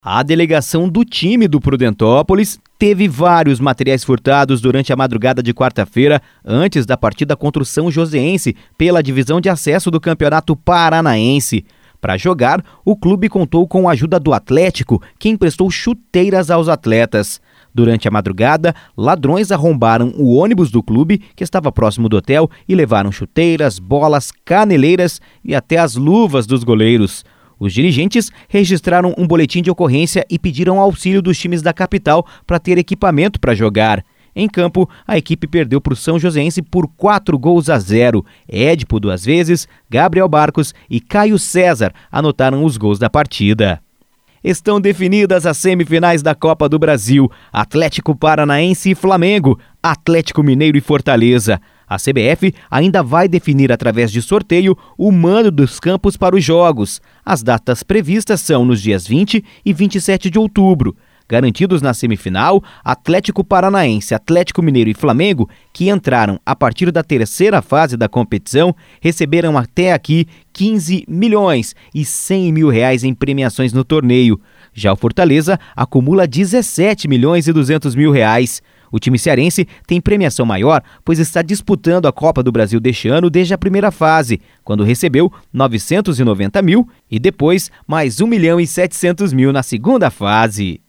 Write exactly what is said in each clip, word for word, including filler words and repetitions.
A delegação do time do Prudentópolis teve vários materiais furtados durante a madrugada de quarta-feira, antes da partida contra o São Joséense, pela divisão de acesso do Campeonato Paranaense. Para jogar, o clube contou com a ajuda do Atlético, que emprestou chuteiras aos atletas. Durante a madrugada, ladrões arrombaram o ônibus do clube, que estava próximo do hotel, e levaram chuteiras, bolas, caneleiras e até as luvas dos goleiros. Os dirigentes registraram um boletim de ocorrência e pediram auxílio dos times da capital para ter equipamento para jogar. Em campo, a equipe perdeu para o São Joséense por quatro gols a zero. Édipo duas vezes, Gabriel Barcos e Caio César anotaram os gols da partida. Estão definidas as semifinais da Copa do Brasil: Atlético Paranaense e Flamengo, Atlético Mineiro e Fortaleza. A C B F ainda vai definir através de sorteio o mando dos campos para os jogos. As datas previstas são nos dias vinte e vinte e sete de outubro. Garantidos na semifinal, Atlético Paranaense, Atlético Mineiro e Flamengo, que entraram a partir da terceira fase da competição, receberam até aqui quinze milhões e cem mil reais em premiações no torneio. Já o Fortaleza acumula dezessete milhões e duzentos mil reais. O time cearense tem premiação maior, pois está disputando a Copa do Brasil deste ano desde a primeira fase, quando recebeu novecentos e noventa mil e depois mais um milhão e setecentos mil na segunda fase.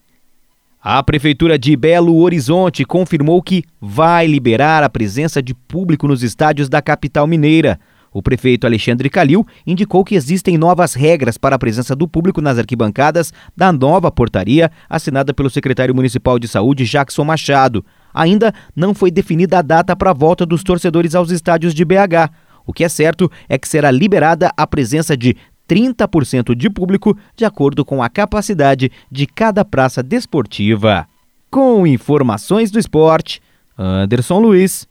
A Prefeitura de Belo Horizonte confirmou que vai liberar a presença de público nos estádios da capital mineira. O prefeito Alexandre Calil indicou que existem novas regras para a presença do público nas arquibancadas da nova portaria assinada pelo secretário municipal de saúde, Jackson Machado. Ainda não foi definida a data para a volta dos torcedores aos estádios de B H. O que é certo é que será liberada a presença de trinta por cento de público, de acordo com a capacidade de cada praça desportiva. Com informações do esporte, Anderson Luiz.